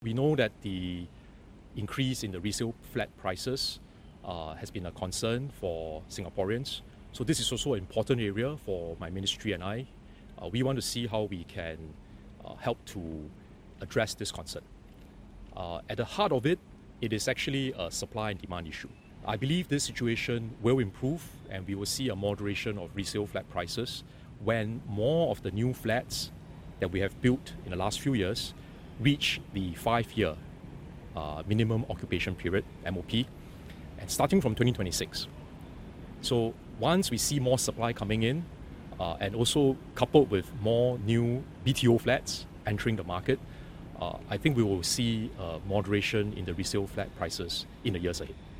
We know that the increase in the resale flat prices has been a concern for Singaporeans. So this is also an important area for my ministry and I. We want to see how we can help to address this concern. At the heart of it, it is actually a supply and demand issue. I believe this situation will improve and we will see a moderation of resale flat prices when more of the new flats that we have built in the last few years reach the 5-year minimum occupation period, MOP, and starting from 2026. So once we see more supply coming in and also coupled with more new BTO flats entering the market, I think we will see moderation in the resale flat prices in the years ahead.